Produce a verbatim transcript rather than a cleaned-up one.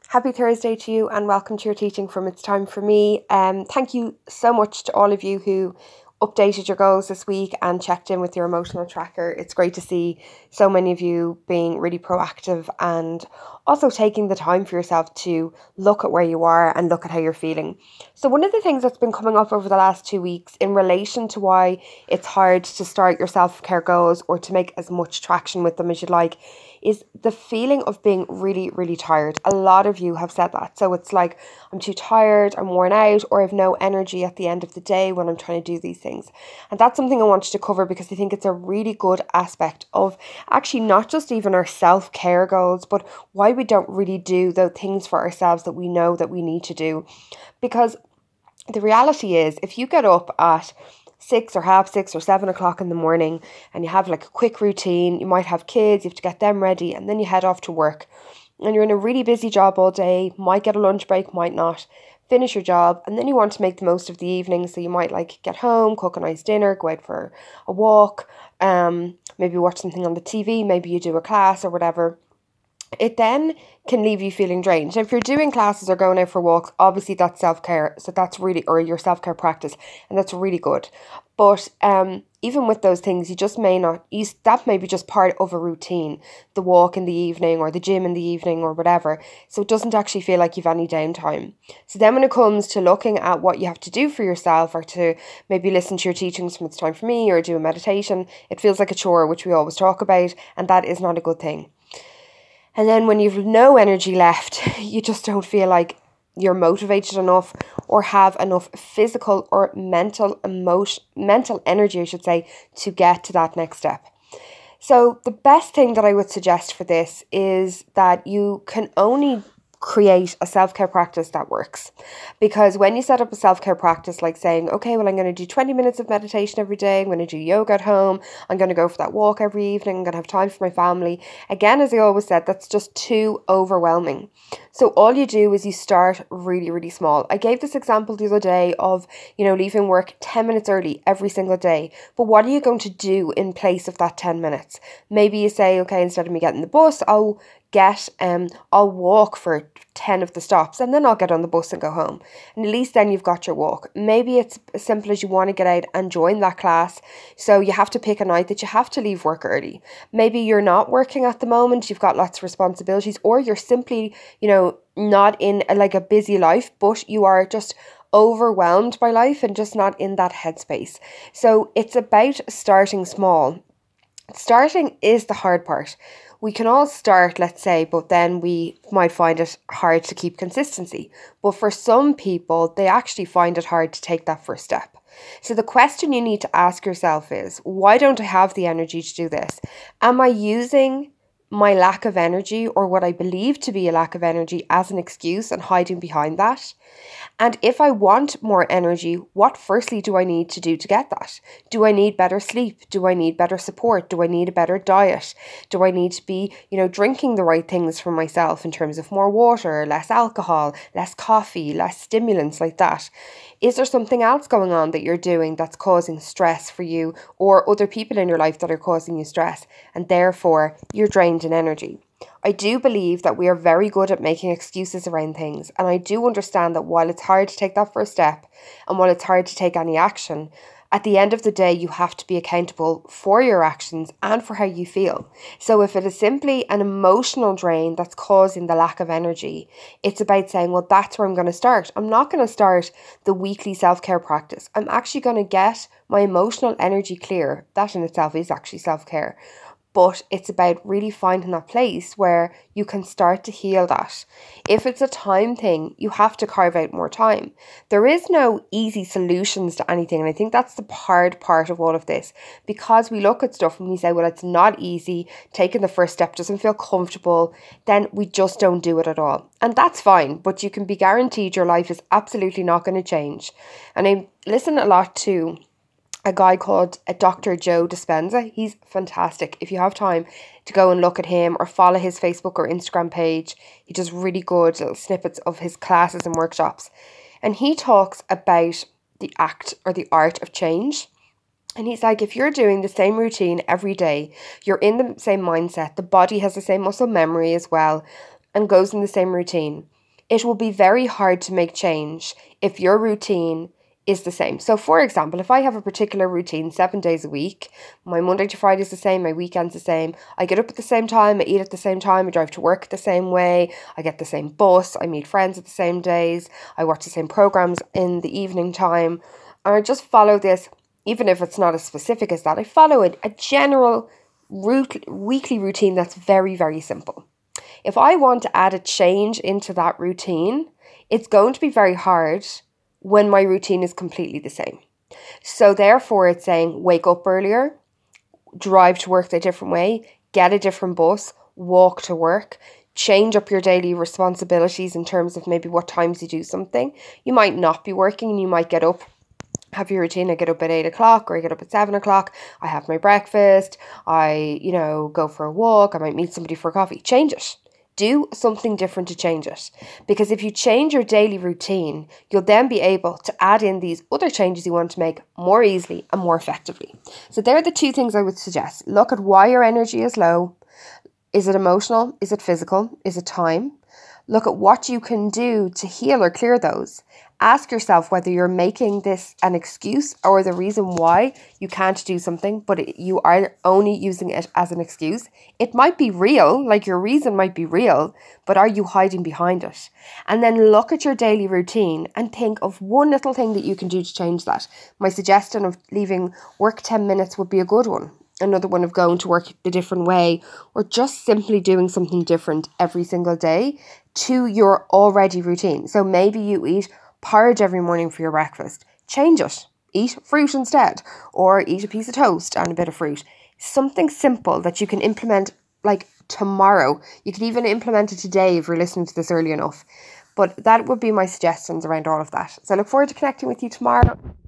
Happy Thursday to you and welcome to your teaching from It's Time for Me. Um, thank you so much to all of you who updated your goals this week and checked in with your emotional tracker. It's great to see so many of you being really proactive and also taking the time for yourself to look at where you are and look at how you're feeling. So one of the things that's been coming up over the last two weeks in relation to why it's hard to start your self-care goals or to make as much traction with them as you'd like is the feeling of being really, really tired. A lot of you have said that. So it's like, I'm too tired, I'm worn out, or I have no energy at the end of the day when I'm trying to do these things. And that's something I wanted to cover because I think it's a really good aspect of actually not just even our self-care goals, but why we don't really do the things for ourselves that we know that we need to do. Because the reality is, if you get up at six or half six or seven o'clock in the morning and you have like a quick routine, you might have kids, you have to get them ready, and then you head off to work. And you're in a really busy job all day, might get a lunch break, might not. Finish your job, and then you want to make the most of the evening, so you might like get home, cook a nice dinner, go out for a walk, um, maybe watch something on the T V, maybe you do a class or whatever. It then can leave you feeling drained. Now, if you're doing classes or going out for walks, obviously that's self-care. So that's really, or your self-care practice, and that's really good. But um, even with those things, you just may not, you, that may be just part of a routine, the walk in the evening or the gym in the evening or whatever. So it doesn't actually feel like you've any downtime. So then when it comes to looking at what you have to do for yourself or to maybe listen to your teachings from It's Time for Me or do a meditation, it feels like a chore, which we always talk about, and that is not a good thing. And then when you've no energy left, you just don't feel like you're motivated enough or have enough physical or mental emotion, mental energy, I should say, to get to that next step. So the best thing that I would suggest for this is that you can only create a self-care practice that works. Because when you set up a self-care practice, like saying, okay, well, I'm going to do twenty minutes of meditation every day, I'm going to do yoga at home, I'm going to go for that walk every evening, I'm going to have time for my family. Again, as I always said, that's just too overwhelming. So all you do is you start really, really small. I gave this example the other day of, you know, leaving work ten minutes early every single day. But what are you going to do in place of that ten minutes? Maybe you say, okay, instead of me getting the bus, I'll get um I'll walk for ten of the stops and then I'll get on the bus and go home. And at least then you've got your walk. Maybe it's as simple as you want to get out and join that class. So you have to pick a night that you have to leave work early. Maybe you're not working at the moment, you've got lots of responsibilities, or you're simply, you know, not in a, like a busy life, but you are just overwhelmed by life and just not in that headspace. So it's about starting small. Starting is the hard part. We can all start, let's say, but then we might find it hard to keep consistency. But for some people, they actually find it hard to take that first step. So the question you need to ask yourself is, why don't I have the energy to do this? Am I using my lack of energy or what I believe to be a lack of energy as an excuse and hiding behind that? And if I want more energy, what firstly do I need to do to get that? Do I need better sleep? Do I need better support? Do I need a better diet? Do I need to be, you know, drinking the right things for myself in terms of more water, less alcohol, less coffee, less stimulants like that? Is there something else going on that you're doing that's causing stress for you or other people in your life that are causing you stress, and therefore you're drained in energy? I do believe that we are very good at making excuses around things, and I do understand that while it's hard to take that first step and while it's hard to take any action, at the end of the day, you have to be accountable for your actions and for how you feel. So if it is simply an emotional drain that's causing the lack of energy, it's about saying, well, that's where I'm going to start. I'm not going to start the weekly self-care practice. I'm actually going to get my emotional energy clear. That in itself is actually self-care. But it's about really finding that place where you can start to heal that. If it's a time thing, you have to carve out more time. There is no easy solutions to anything. And I think that's the hard part of all of this. Because we look at stuff and we say, well, it's not easy. Taking the first step doesn't feel comfortable. Then we just don't do it at all. And that's fine. But you can be guaranteed your life is absolutely not going to change. And I listen a lot to a guy called uh, Doctor Joe Dispenza. He's fantastic. If you have time to go and look at him or follow his Facebook or Instagram page, he does really good little snippets of his classes and workshops. And he talks about the act or the art of change. And he's like, if you're doing the same routine every day, you're in the same mindset, the body has the same muscle memory as well, and goes in the same routine. It will be very hard to make change if your routine is the same. So for example, if I have a particular routine seven days a week, my Monday to Friday is the same, my weekend's the same, I get up at the same time, I eat at the same time, I drive to work the same way, I get the same bus, I meet friends at the same days, I watch the same programs in the evening time, and I just follow this, even if it's not as specific as that, I follow it, a general root, weekly routine that's very, very simple. If I want to add a change into that routine, it's going to be very hard when my routine is completely the same. So therefore it's saying wake up earlier, drive to work a different way, get a different bus, walk to work, change up your daily responsibilities in terms of maybe what times you do something. You might not be working and you might get up, have your routine. I get up at eight o'clock or I get up at seven o'clock. I have my breakfast. I, you know, go for a walk. I might meet somebody for coffee. Change it. Do something different to change it. Because if you change your daily routine, you'll then be able to add in these other changes you want to make more easily and more effectively. So there are the two things I would suggest. Look at why your energy is low. Is it emotional? Is it physical? Is it time? Look at what you can do to heal or clear those. Ask yourself whether you're making this an excuse or the reason why you can't do something, but it, you are only using it as an excuse. It might be real, like your reason might be real, but are you hiding behind it? And then look at your daily routine and think of one little thing that you can do to change that. My suggestion of leaving work ten minutes would be a good one. Another one of going to work a different way, or just simply doing something different every single day to your already routine. So maybe you eat porridge every morning for your breakfast. Change it. Eat fruit instead, or eat a piece of toast and a bit of fruit. Something simple that you can implement like tomorrow. You could even implement it today if you're listening to this early enough. But that would be my suggestions around all of that. So I look forward to connecting with you tomorrow.